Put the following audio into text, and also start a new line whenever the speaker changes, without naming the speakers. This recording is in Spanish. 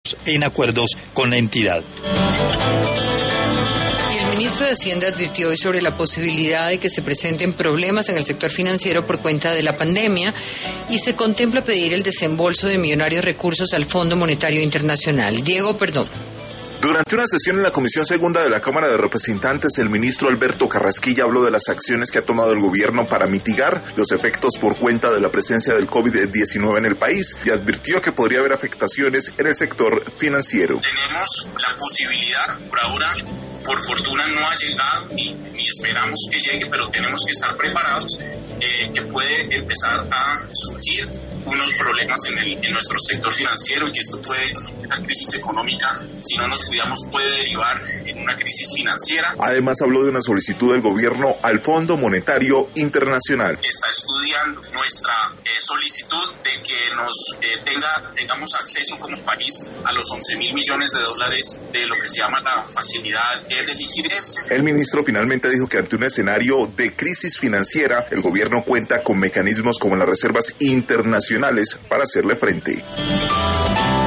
en acuerdos con la entidad.
El ministro de Hacienda advirtió hoy sobre la posibilidad de que se presenten problemas en el sector financiero por cuenta de la pandemia y se contempla pedir el desembolso de millonarios recursos al Fondo Monetario Internacional. Diego Perdomo.
Durante una sesión en la Comisión Segunda de la Cámara de Representantes, el ministro Alberto Carrasquilla habló de las acciones que ha tomado el gobierno para mitigar los efectos por cuenta de la presencia del COVID-19 en el país y advirtió que podría haber afectaciones en el sector financiero.
Tenemos la posibilidad, por ahora, por fortuna no ha llegado ni esperamos que llegue, pero tenemos que estar preparados, que puede empezar a surgir unos problemas en nuestro sector financiero y que esto puede, la crisis económica, si no nos cuidamos, puede derivar en una crisis financiera.
Además habló de una solicitud del gobierno al Fondo Monetario Internacional.
Está estudiando nuestra solicitud de que tengamos acceso como país a los 11.000 millones de dólares de lo que se llama la facilidad de liquidez.
El ministro finalmente dijo que ante un escenario de crisis financiera, el gobierno cuenta con mecanismos como las reservas internacionales para hacerle frente.